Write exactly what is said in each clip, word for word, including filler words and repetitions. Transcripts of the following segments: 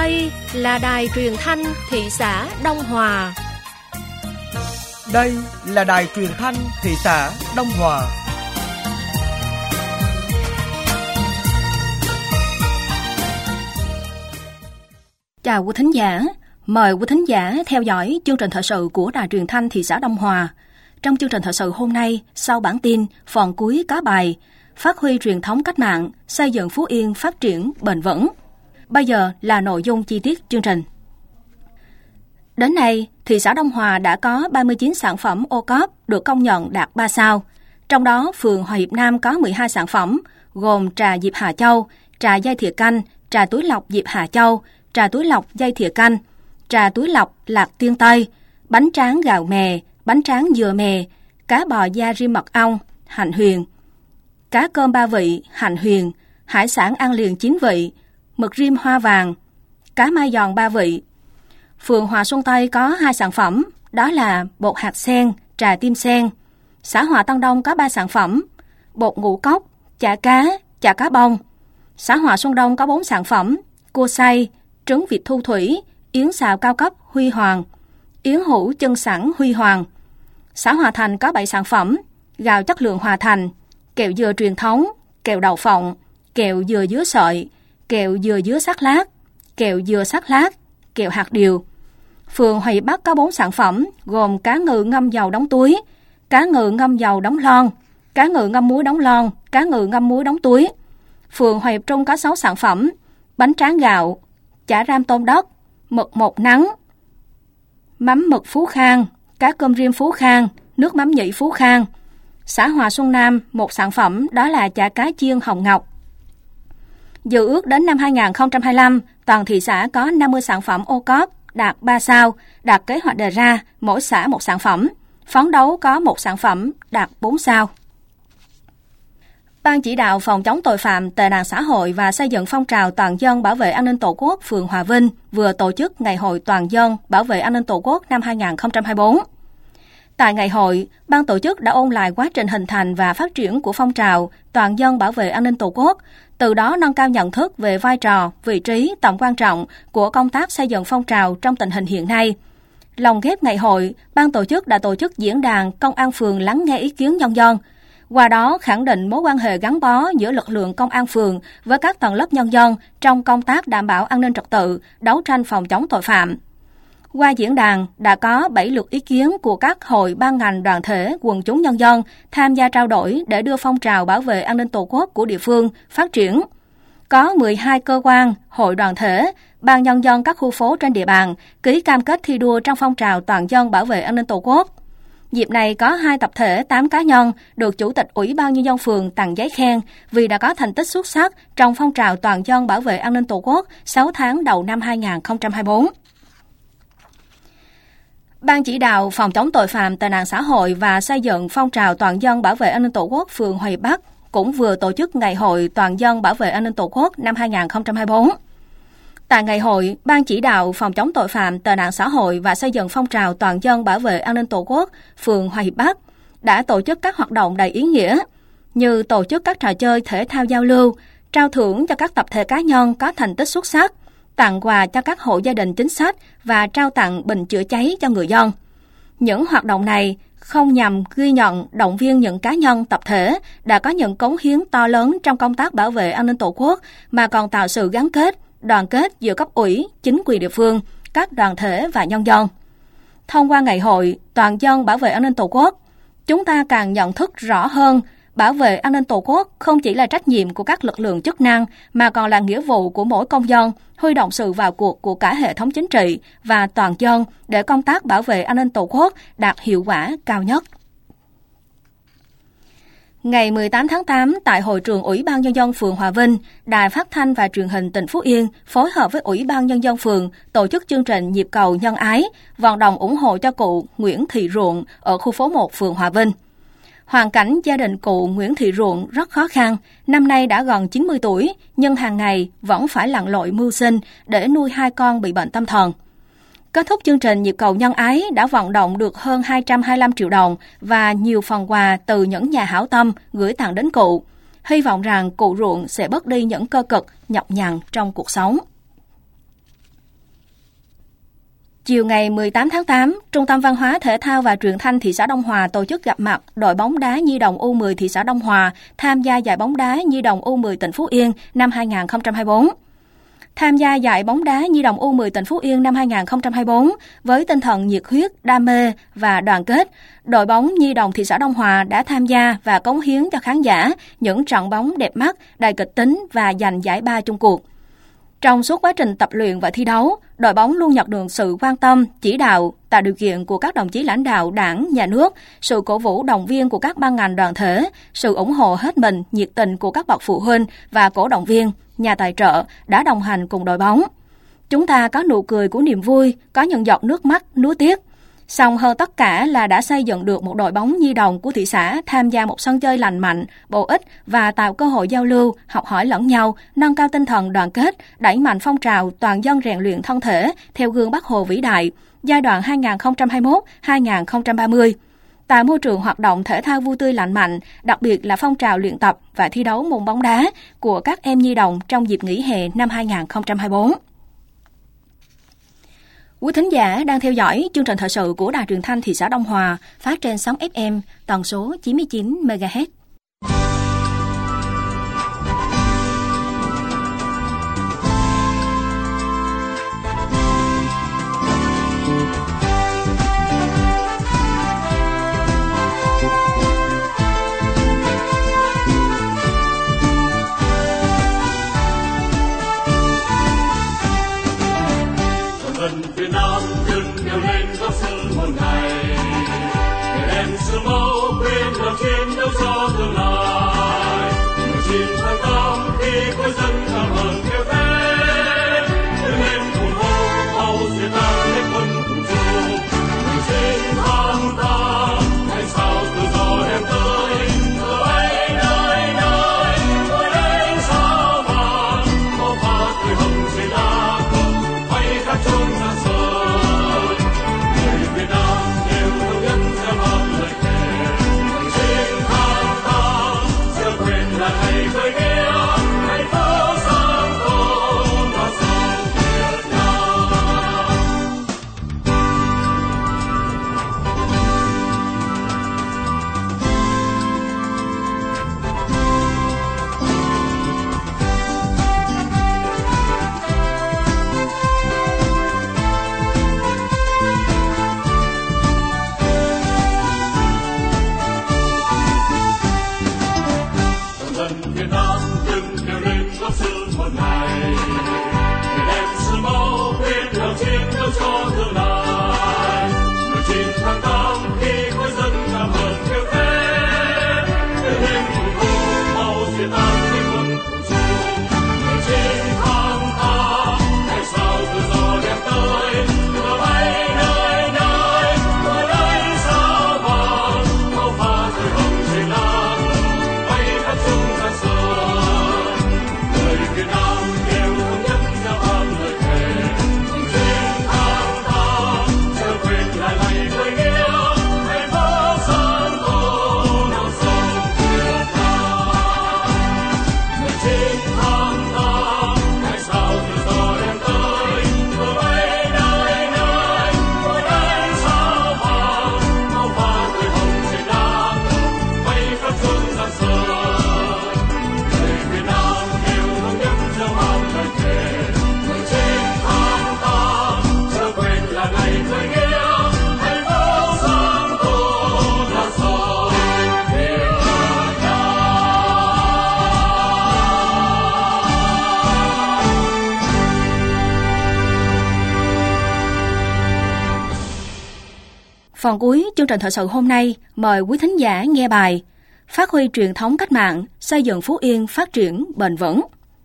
Đây là đài truyền thanh thị xã Đông Hòa. Đây là đài truyền thanh thị xã Đông Hòa. Chào quý thính giả, mời quý thính giả theo dõi chương trình thời sự của đài truyền thanh thị xã Đông Hòa. Trong chương trình thời sự hôm nay, sau bản tin, phần cuối có bài Phát huy truyền thống cách mạng, xây dựng Phú Yên phát triển bền vững. Bây giờ là nội dung chi tiết chương trình. Đến nay, thị xã Đông Hòa đã có ba mươi chín sản phẩm ô cốp được công nhận đạt ba sao. Trong đó, phường Hòa Hiệp Nam có mười hai sản phẩm, gồm trà diệp Hà Châu, trà dây thìa canh, trà túi lọc diệp Hà Châu, trà túi lọc dây thìa canh, trà túi lọc lạc tiên Tây, bánh tráng gạo mè, bánh tráng dừa mè, cá bò da rim mật ong, hạnh huyền, cá cơm ba vị, hạnh huyền, hải sản ăn liền chín vị, mực rim hoa vàng, cá mai giòn ba vị. Phường Hòa Xuân Tây có hai sản phẩm, đó là bột hạt sen, trà tim sen. Xã Hòa Tân Đông có ba sản phẩm, bột ngũ cốc, chả cá, chả cá bông. Xã Hòa Xuân Đông có bốn sản phẩm, cua xay, trứng vịt thu thủy, yến xào cao cấp Huy Hoàng, yến hũ chân sẵn Huy Hoàng. Xã Hòa Thành có bảy sản phẩm, gạo chất lượng Hòa Thành, kẹo dừa truyền thống, kẹo đậu phộng, kẹo dừa dứa sợi, kẹo dừa dứa sắc lát, kẹo dừa sắc lát, kẹo hạt điều. Phường Hòa Hiệp Bắc có bốn sản phẩm, gồm cá ngừ ngâm dầu đóng túi, cá ngừ ngâm dầu đóng lon, cá ngừ ngâm muối đóng lon, cá ngừ ngâm muối đóng túi. Phường Hòa Hiệp Trung có sáu sản phẩm, bánh tráng gạo, chả ram tôm đất, mực một nắng, mắm mực Phú Khang, cá cơm rim Phú Khang, nước mắm nhị Phú Khang. Xã Hòa Xuân Nam, một sản phẩm đó là chả cá chiên Hồng Ngọc. Dự ước đến năm hai không hai lăm, toàn thị xã có năm mươi sản phẩm ô cốp đạt ba sao, đạt kế hoạch đề ra, mỗi xã một sản phẩm. Phấn đấu có một sản phẩm đạt bốn sao. Ban chỉ đạo phòng chống tội phạm, tệ nạn xã hội và xây dựng phong trào toàn dân bảo vệ an ninh Tổ quốc phường Hòa Vinh vừa tổ chức Ngày hội toàn dân bảo vệ an ninh Tổ quốc năm hai không hai tư. Tại ngày hội, ban tổ chức đã ôn lại quá trình hình thành và phát triển của phong trào toàn dân bảo vệ an ninh Tổ quốc, từ đó nâng cao nhận thức về vai trò, vị trí, tầm quan trọng của công tác xây dựng phong trào trong tình hình hiện nay. Lồng ghép ngày hội, ban tổ chức đã tổ chức diễn đàn Công an phường lắng nghe ý kiến nhân dân. Qua đó khẳng định mối quan hệ gắn bó giữa lực lượng công an phường với các tầng lớp nhân dân trong công tác đảm bảo an ninh trật tự, đấu tranh phòng chống tội phạm. Qua diễn đàn đã có bảy lượt ý kiến của các hội ban ngành đoàn thể quần chúng nhân dân tham gia trao đổi để đưa phong trào bảo vệ an ninh Tổ quốc của địa phương phát triển. Có mười hai cơ quan, hội đoàn thể, ban nhân dân các khu phố trên địa bàn ký cam kết thi đua trong phong trào toàn dân bảo vệ an ninh Tổ quốc. Dịp này có hai tập thể, tám cá nhân được Chủ tịch Ủy ban Nhân dân phường tặng giấy khen vì đã có thành tích xuất sắc trong phong trào toàn dân bảo vệ an ninh Tổ quốc sáu tháng đầu năm hai không hai tư. Ban chỉ đạo phòng chống tội phạm, tệ nạn xã hội và xây dựng phong trào toàn dân bảo vệ an ninh Tổ quốc phường Hòa Hiệp Bắc cũng vừa tổ chức Ngày hội toàn dân bảo vệ an ninh Tổ quốc năm hai không hai tư. Tại ngày hội, Ban chỉ đạo phòng chống tội phạm, tệ nạn xã hội và xây dựng phong trào toàn dân bảo vệ an ninh Tổ quốc phường Hòa Hiệp Bắc đã tổ chức các hoạt động đầy ý nghĩa như tổ chức các trò chơi thể thao giao lưu, trao thưởng cho các tập thể cá nhân có thành tích xuất sắc, tặng quà cho các hộ gia đình chính sách và trao tặng bình chữa cháy cho người dân. Những hoạt động này không nhằm ghi nhận, động viên những cá nhân, tập thể đã có những cống hiến to lớn trong công tác bảo vệ an ninh Tổ quốc, mà còn tạo sự gắn kết, đoàn kết giữa cấp ủy, chính quyền địa phương, các đoàn thể và nhân dân. Thông qua ngày hội toàn dân bảo vệ an ninh Tổ quốc, chúng ta càng nhận thức rõ hơn bảo vệ an ninh Tổ quốc không chỉ là trách nhiệm của các lực lượng chức năng mà còn là nghĩa vụ của mỗi công dân, huy động sự vào cuộc của cả hệ thống chính trị và toàn dân để công tác bảo vệ an ninh Tổ quốc đạt hiệu quả cao nhất. Ngày mười tám tháng tám, tại hội trường Ủy ban Nhân dân phường Hòa Vinh, Đài Phát thanh và Truyền hình tỉnh Phú Yên phối hợp với Ủy ban Nhân dân phường tổ chức chương trình Nhịp cầu nhân ái, vận động ủng hộ cho cụ Nguyễn Thị Ruộng ở khu phố một phường Hòa Vinh. Hoàn cảnh gia đình cụ Nguyễn Thị Ruộng rất khó khăn, năm nay đã gần chín mươi tuổi, nhưng hàng ngày vẫn phải lặn lội mưu sinh để nuôi hai con bị bệnh tâm thần. Kết thúc chương trình Nhịp cầu nhân ái đã vận động được hơn hai trăm hai mươi lăm triệu đồng và nhiều phần quà từ những nhà hảo tâm gửi tặng đến cụ. Hy vọng rằng cụ Ruộng sẽ bớt đi những cơ cực, nhọc nhằn trong cuộc sống. Chiều ngày mười tám tháng tám, Trung tâm Văn hóa Thể thao và Truyền thanh thị xã Đông Hòa tổ chức gặp mặt đội bóng đá nhi đồng U mười thị xã Đông Hòa tham gia giải bóng đá nhi đồng U mười tỉnh Phú Yên năm hai không hai tư. Tham gia giải bóng đá nhi đồng U mười tỉnh Phú Yên năm hai không hai tư với tinh thần nhiệt huyết, đam mê và đoàn kết, đội bóng nhi đồng thị xã Đông Hòa đã tham gia và cống hiến cho khán giả những trận bóng đẹp mắt, đầy kịch tính và giành giải ba chung cuộc. Trong suốt quá trình tập luyện và thi đấu, đội bóng luôn nhận được sự quan tâm, chỉ đạo, tạo điều kiện của các đồng chí lãnh đạo Đảng, Nhà nước, sự cổ vũ động viên của các ban ngành đoàn thể, sự ủng hộ hết mình, nhiệt tình của các bậc phụ huynh và cổ động viên, nhà tài trợ đã đồng hành cùng đội bóng. Chúng ta có nụ cười của niềm vui, có những giọt nước mắt, nuối tiếc. Song hơn tất cả là đã xây dựng được một đội bóng nhi đồng của thị xã tham gia một sân chơi lành mạnh, bổ ích và tạo cơ hội giao lưu, học hỏi lẫn nhau, nâng cao tinh thần đoàn kết, đẩy mạnh phong trào toàn dân rèn luyện thân thể theo gương Bác Hồ vĩ đại, giai đoạn hai nghìn không trăm hai mươi mốt đến hai nghìn không trăm ba mươi. Tạo môi trường hoạt động thể thao vui tươi lành mạnh, đặc biệt là phong trào luyện tập và thi đấu môn bóng đá của các em nhi đồng trong dịp nghỉ hè năm hai nghìn không trăm hai mươi tư. Quý thính giả đang theo dõi chương trình thời sự của Đài Truyền thanh thị xã Đông Hòa phát trên sóng ép em tần số chín mươi chín mê ga héc. Việt Nam đừng nhào lên gót sương một ngày, để em xưa máu quên lòng chiến đấu cho tương lai. mười chín tháng tám khi khối dân cảm ơn kêu thế, đứng lên cùng hô mau diệt tan hết quân cùng chung. mười chín tháng tám ngày sao tự do em tới, giờ ấy nơi nơi tôi đến sao vàng, màu hoa tươi hồng trên lá cờ bay khắp chốn xa xôi. Phần cuối chương trình thời sự hôm nay, mời quý thính giả nghe bài Phát huy truyền thống cách mạng, xây dựng Phú Yên phát triển bền vững.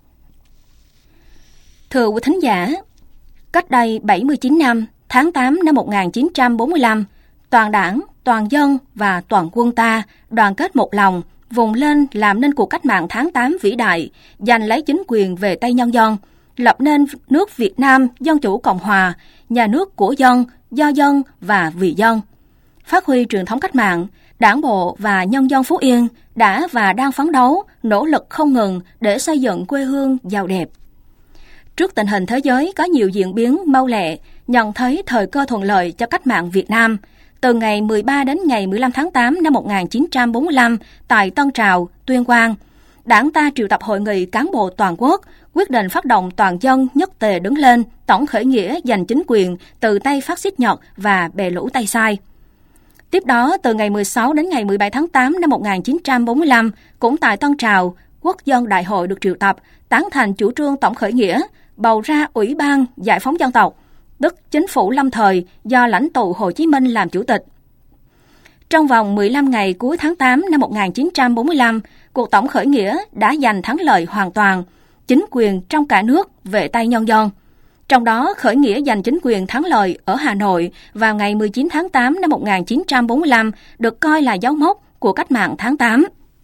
Thưa quý thính giả, cách đây bảy mươi chín năm, tháng tám năm một nghìn chín trăm bốn mươi lăm, toàn đảng, toàn dân và toàn quân ta đoàn kết một lòng, vùng lên làm nên cuộc cách mạng tháng tám vĩ đại, giành lấy chính quyền về tay nhân dân, lập nên nước Việt Nam Dân chủ Cộng hòa, nhà nước của dân, do dân và vì dân. Phát huy truyền thống cách mạng, Đảng bộ và nhân dân Phú Yên đã và đang phấn đấu, nỗ lực không ngừng để xây dựng quê hương giàu đẹp. Trước tình hình thế giới có nhiều diễn biến mau lẹ, nhận thấy thời cơ thuận lợi cho cách mạng Việt Nam, từ ngày mười ba đến ngày mười lăm tháng tám năm một nghìn chín trăm bốn mươi lăm tại Tân Trào, Tuyên Quang, Đảng ta triệu tập hội nghị cán bộ toàn quốc, quyết định phát động toàn dân nhất tề đứng lên, tổng khởi nghĩa giành chính quyền từ tay phát xít Nhật và bè lũ Tây Sai. Tiếp đó, từ ngày mười sáu đến ngày mười bảy tháng tám năm một nghìn chín trăm bốn mươi lăm, cũng tại Tân Trào, Quốc dân Đại hội được triệu tập, tán thành chủ trương tổng khởi nghĩa, bầu ra Ủy ban Giải phóng dân tộc, tức chính phủ lâm thời do lãnh tụ Hồ Chí Minh làm chủ tịch. Trong vòng mười lăm ngày cuối tháng tám năm một nghìn chín trăm bốn mươi lăm, cuộc tổng khởi nghĩa đã giành thắng lợi hoàn toàn, chính quyền trong cả nước về tay nhân dân. Trong đó, khởi nghĩa giành chính quyền thắng lợi ở Hà Nội vào ngày mười chín tháng tám năm một nghìn chín trăm bốn mươi lăm được coi là dấu mốc của cách mạng tháng tám.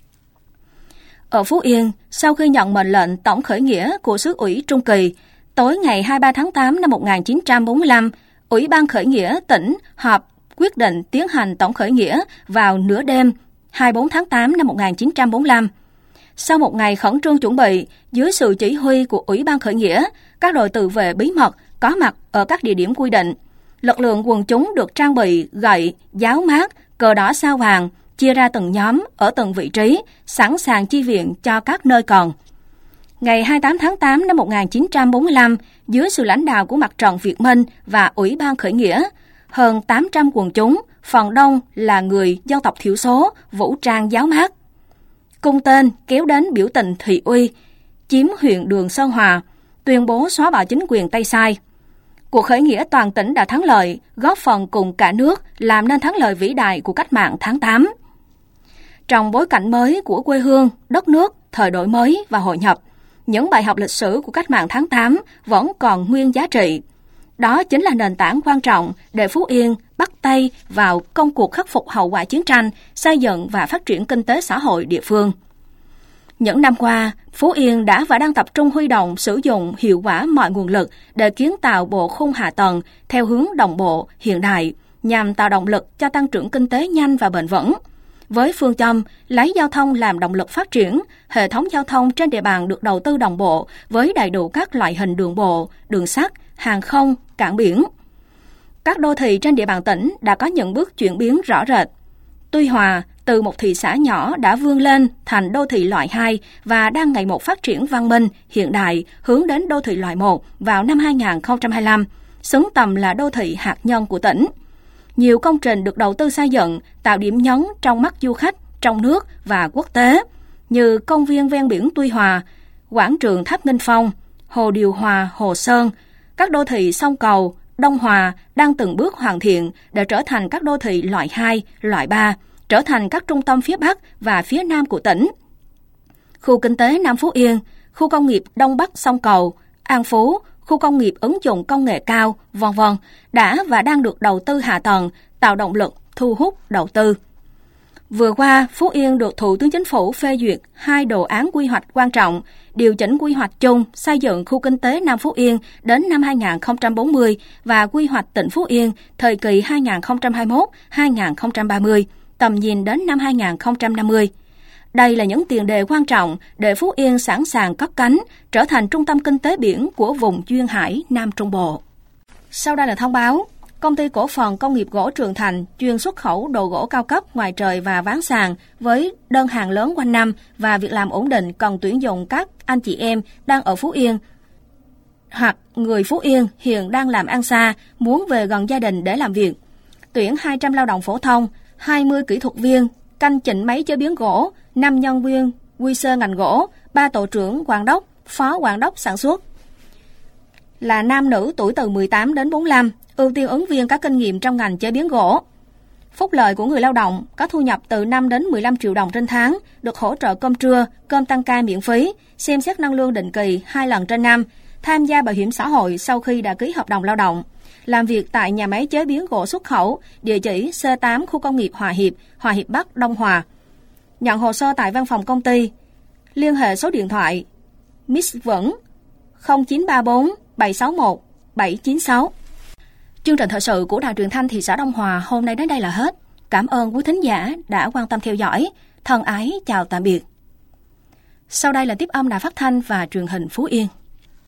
Ở Phú Yên, sau khi nhận mệnh lệnh tổng khởi nghĩa của xứ ủy Trung Kỳ, tối ngày hai mươi ba tháng tám năm một nghìn chín trăm bốn mươi lăm, Ủy ban khởi nghĩa tỉnh họp quyết định tiến hành tổng khởi nghĩa vào nửa đêm hai mươi bốn tháng tám năm một nghìn chín trăm bốn mươi lăm. Sau một ngày khẩn trương chuẩn bị, dưới sự chỉ huy của Ủy ban khởi nghĩa, các đội tự vệ bí mật có mặt ở các địa điểm quy định. Lực lượng quần chúng được trang bị gậy, giáo mát, cờ đỏ sao vàng, chia ra từng nhóm ở từng vị trí, sẵn sàng chi viện cho các nơi cần. Ngày hai mươi tám tháng tám năm một nghìn chín trăm bốn mươi lăm, dưới sự lãnh đạo của Mặt trận Việt Minh và Ủy ban khởi nghĩa, hơn tám trăm quần chúng, phần đông là người dân tộc thiểu số, vũ trang giáo mát, cung tên kéo đến biểu tình thị uy, chiếm huyện Đường Sơn Hòa, tuyên bố xóa bỏ chính quyền Tây Sai. Cuộc khởi nghĩa toàn tỉnh đã thắng lợi, góp phần cùng cả nước làm nên thắng lợi vĩ đại của cách mạng tháng tám. Trong bối cảnh mới của quê hương, đất nước, thời đổi mới và hội nhập, những bài học lịch sử của cách mạng tháng tám vẫn còn nguyên giá trị. Đó chính là nền tảng quan trọng để Phú Yên bắt tay vào công cuộc khắc phục hậu quả chiến tranh, xây dựng và phát triển kinh tế xã hội địa phương. Những năm qua, Phú Yên đã và đang tập trung huy động sử dụng hiệu quả mọi nguồn lực để kiến tạo bộ khung hạ tầng theo hướng đồng bộ, hiện đại, nhằm tạo động lực cho tăng trưởng kinh tế nhanh và bền vững. Với phương châm lấy giao thông làm động lực phát triển, hệ thống giao thông trên địa bàn được đầu tư đồng bộ với đầy đủ các loại hình đường bộ, đường sắt, hàng không, cảng biển. Các đô thị trên địa bàn tỉnh đã có những bước chuyển biến rõ rệt. Tuy Hòa, từ một thị xã nhỏ đã vươn lên thành đô thị loại hai và đang ngày một phát triển văn minh, hiện đại, hướng đến đô thị loại một vào năm hai nghìn không trăm hai mươi lăm, xứng tầm là đô thị hạt nhân của tỉnh. Nhiều công trình được đầu tư xây dựng, tạo điểm nhấn trong mắt du khách trong nước và quốc tế, như công viên ven biển Tuy Hòa, quảng trường Tháp Nghinh Phong, hồ điều hòa Hồ Sơn. Các đô thị sông Cầu, Đông Hòa đang từng bước hoàn thiện để trở thành các đô thị loại hai, loại ba, trở thành các trung tâm phía Bắc và phía Nam của tỉnh. Khu kinh tế Nam Phú Yên, khu công nghiệp Đông Bắc sông Cầu, An Phú, khu công nghiệp ứng dụng công nghệ cao, vân vân đã và đang được đầu tư hạ tầng, tạo động lực thu hút đầu tư. Vừa qua, Phú Yên được Thủ tướng Chính phủ phê duyệt hai đồ án quy hoạch quan trọng, điều chỉnh quy hoạch chung xây dựng khu kinh tế Nam Phú Yên đến năm hai nghìn không trăm bốn mươi và quy hoạch tỉnh Phú Yên thời kỳ hai nghìn không trăm hai mươi mốt đến hai nghìn không trăm ba mươi, tầm nhìn đến năm hai nghìn không trăm năm mươi. Đây là những tiền đề quan trọng để Phú Yên sẵn sàng cất cánh, trở thành trung tâm kinh tế biển của vùng duyên hải Nam Trung Bộ. Sau đây là thông báo. Công ty cổ phần công nghiệp gỗ Trường Thành chuyên xuất khẩu đồ gỗ cao cấp ngoài trời và ván sàn với đơn hàng lớn quanh năm và việc làm ổn định cần tuyển dụng các anh chị em đang ở Phú Yên hoặc người Phú Yên hiện đang làm ăn xa, muốn về gần gia đình để làm việc. Tuyển hai trăm lao động phổ thông, hai mươi kỹ thuật viên, canh chỉnh máy chế biến gỗ, năm nhân viên quy sơ ngành gỗ, ba tổ trưởng quản đốc, phó quản đốc sản xuất. Là nam nữ tuổi từ mười tám đến bốn mươi lăm, ưu tiên ứng viên có kinh nghiệm trong ngành chế biến gỗ. Phúc lợi của người lao động có thu nhập từ năm đến mười lăm triệu đồng trên tháng, được hỗ trợ cơm trưa, cơm tăng ca miễn phí, xem xét nâng lương định kỳ hai lần trên năm, tham gia bảo hiểm xã hội sau khi đã ký hợp đồng lao động. Làm việc tại nhà máy chế biến gỗ xuất khẩu, địa chỉ C tám khu công nghiệp Hòa Hiệp, Hòa Hiệp Bắc, Đông Hòa. Nhận hồ sơ tại văn phòng công ty. Liên hệ số điện thoại Miss Vẫn không chín ba bốn bảy sáu một bảy chín sáu. Chương trình thời sự của Đài Truyền thanh thị xã Đông Hòa hôm nay đến đây là hết. Cảm ơn quý thính giả đã quan tâm theo dõi. Thân ái chào tạm biệt. Sau đây là tiếp âm Đài Phát thanh và Truyền hình Phú Yên.